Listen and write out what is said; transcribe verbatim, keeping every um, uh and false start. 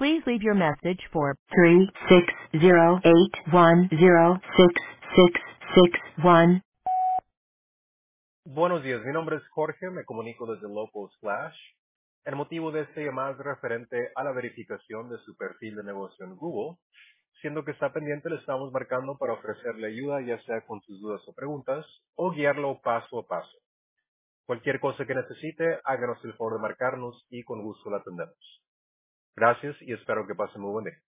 Please leave your message for three six zero eight one zero six six six one. Buenos días, mi nombre es Jorge, me comunico desde Local Splash. El motivo de este llamado es referente a la verificación de su perfil de negocio en Google. Siendo que está pendiente, le estamos marcando para ofrecerle ayuda, ya sea con sus dudas o preguntas, o guiarlo paso a paso. Cualquier cosa que necesite, háganos el favor de marcarnos y con gusto la atendemos. Gracias y espero que pasen muy buen día.